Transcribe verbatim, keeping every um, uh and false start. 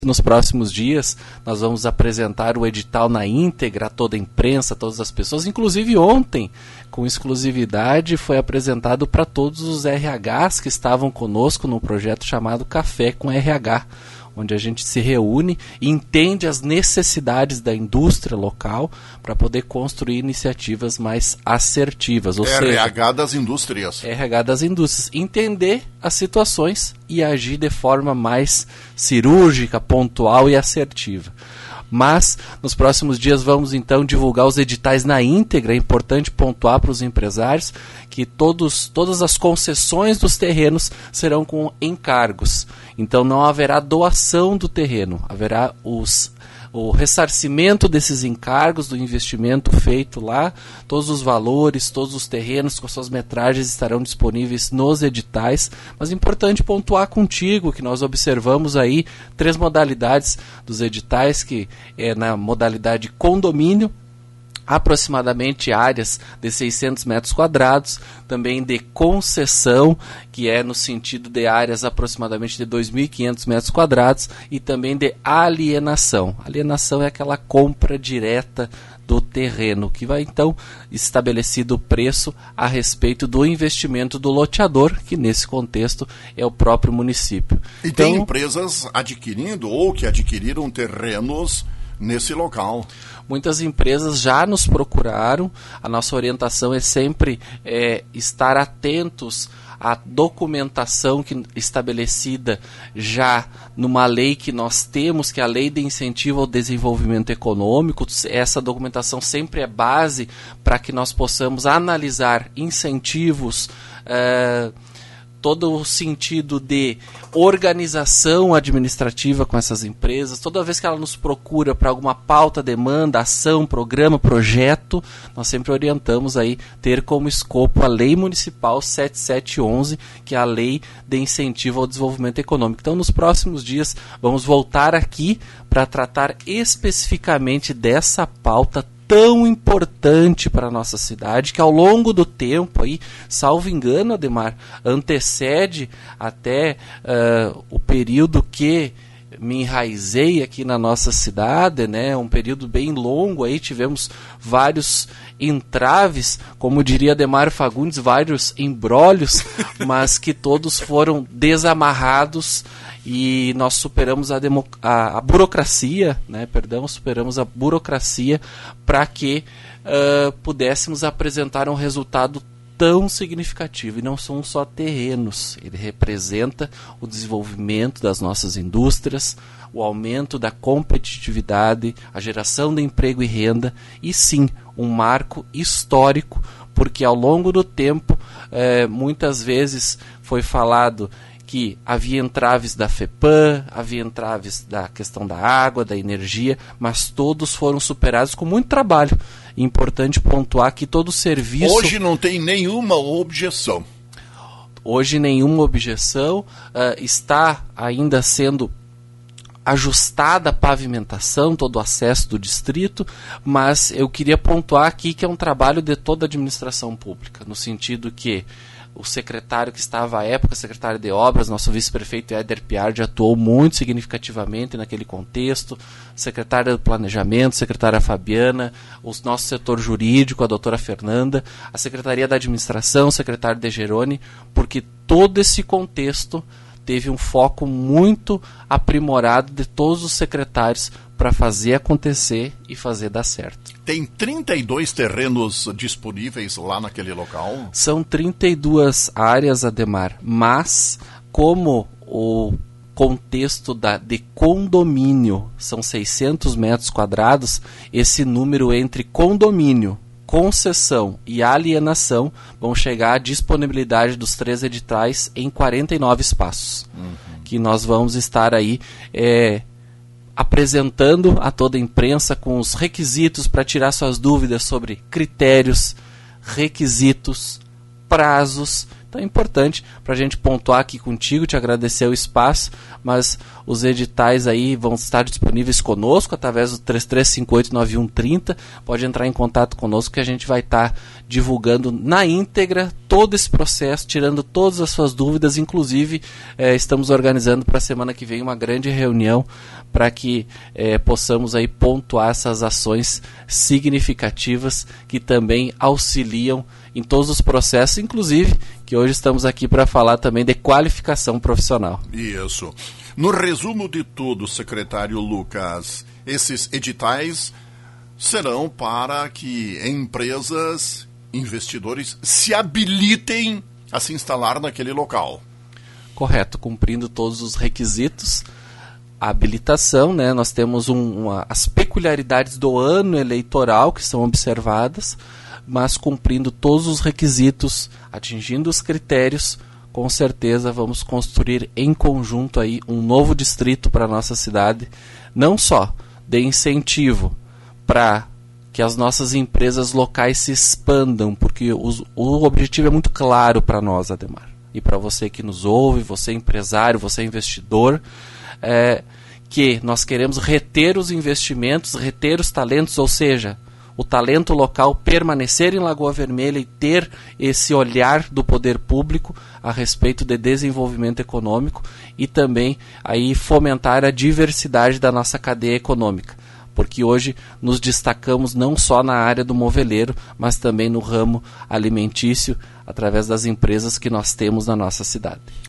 Nos próximos dias, nós vamos apresentar o edital na íntegra a toda a imprensa, a todas as pessoas. Inclusive ontem, com exclusividade, foi apresentado para todos os R Hs que estavam conosco num projeto chamado Café com R H, onde a gente se reúne e entende as necessidades da indústria local para poder construir iniciativas mais assertivas. Ou R H seja, das indústrias. R H das indústrias. Entender as situações e agir de forma mais cirúrgica, pontual e assertiva. Mas, nos próximos dias, vamos então divulgar os editais na íntegra. É importante pontuar para os empresários que todos, todas as concessões dos terrenos serão com encargos. Então não haverá doação do terreno, haverá os, o ressarcimento desses encargos, do investimento feito lá, todos os valores, todos os terrenos com suas metragens estarão disponíveis nos editais. Mas é importante pontuar contigo que nós observamos aí três modalidades dos editais, que é na modalidade condomínio, aproximadamente áreas de seiscentos metros quadrados, também de concessão, que é no sentido de áreas aproximadamente de dois mil e quinhentos metros quadrados, e também de alienação. Alienação é aquela compra direta do terreno, que vai então estabelecido o preço a respeito do investimento do loteador, que nesse contexto é o próprio município. E então, tem empresas adquirindo ou que adquiriram terrenos nesse local. Muitas empresas já nos procuraram. A nossa orientação é sempre é, estar atentos à documentação que, estabelecida já numa lei que nós temos, que é a Lei de Incentivo ao Desenvolvimento Econômico. Essa documentação sempre é base para que nós possamos analisar incentivos, é, todo o sentido de organização administrativa com essas empresas. Toda vez que ela nos procura para alguma pauta, demanda, ação, programa, projeto, nós sempre orientamos aí ter como escopo a Lei Municipal sete sete onze, que é a Lei de Incentivo ao Desenvolvimento Econômico. Então, nos próximos dias, vamos voltar aqui para tratar especificamente dessa pauta tão importante para a nossa cidade, que ao longo do tempo, aí, salvo engano, Ademar, antecede até uh, o período que me enraizei aqui na nossa cidade, né? Um período bem longo, aí tivemos vários entraves, como diria Ademar Fagundes, vários embrólios, mas que todos foram desamarrados e nós superamos a, demo, a, a burocracia, né? Perdão, superamos a burocracia para que uh, pudéssemos apresentar um resultado tão significativo. E não são só terrenos, ele representa o desenvolvimento das nossas indústrias, o aumento da competitividade, a geração de emprego e renda, e sim, um marco histórico, porque ao longo do tempo, eh, muitas vezes foi falado que havia entraves da FEPAM, havia entraves da questão da água, da energia, mas todos foram superados com muito trabalho. Importante pontuar que todo o serviço... Hoje não tem nenhuma objeção. Hoje nenhuma objeção, uh, está ainda sendo ajustada a pavimentação, todo o acesso do distrito, mas eu queria pontuar aqui que é um trabalho de toda a administração pública, no sentido que o secretário que estava à época, secretário de obras, nosso vice-prefeito Éder Piardi, atuou muito significativamente naquele contexto, secretária do planejamento, secretária Fabiana, o nosso setor jurídico, a doutora Fernanda, a secretaria da administração, o secretário De Geroni, porque todo esse contexto teve um foco muito aprimorado de todos os secretários para fazer acontecer e fazer dar certo. Tem trinta e dois terrenos disponíveis lá naquele local? São trinta e duas áreas, Ademar, mas como o contexto da, de condomínio são seiscentos metros quadrados, esse número entre condomínio, concessão e alienação vão chegar à disponibilidade dos três editais em quarenta e nove espaços, uhum. que nós vamos estar aí é, apresentando a toda a imprensa com os requisitos para tirar suas dúvidas sobre critérios, requisitos, prazos. Então é importante para a gente pontuar aqui contigo, te agradecer o espaço, mas Os editais aí vão estar disponíveis conosco através do três três cinco oito nove um três zero. Pode entrar em contato conosco que a gente vai estar divulgando na íntegra todo esse processo, tirando todas as suas dúvidas. Inclusive, eh, estamos organizando para a semana que vem uma grande reunião para que eh, possamos aí pontuar essas ações significativas que também auxiliam em todos os processos, inclusive que hoje estamos aqui para falar também de qualificação profissional. Isso. No resumo de tudo, secretário Lucas, esses editais serão para que empresas, investidores se habilitem a se instalar naquele local. Correto, cumprindo todos os requisitos. A habilitação, né, nós temos um, uma, as peculiaridades do ano eleitoral que são observadas, mas cumprindo todos os requisitos, atingindo os critérios, com certeza vamos construir em conjunto aí um novo distrito para a nossa cidade, não só de incentivo para que as nossas empresas locais se expandam, porque os, o objetivo é muito claro para nós, Ademar, e para você que nos ouve, você empresário, você investidor, é, que nós queremos reter os investimentos, reter os talentos, ou seja, o talento local permanecer em Lagoa Vermelha e ter esse olhar do poder público a respeito de desenvolvimento econômico e também aí fomentar a diversidade da nossa cadeia econômica, porque hoje nos destacamos não só na área do moveleiro, mas também no ramo alimentício, através das empresas que nós temos na nossa cidade.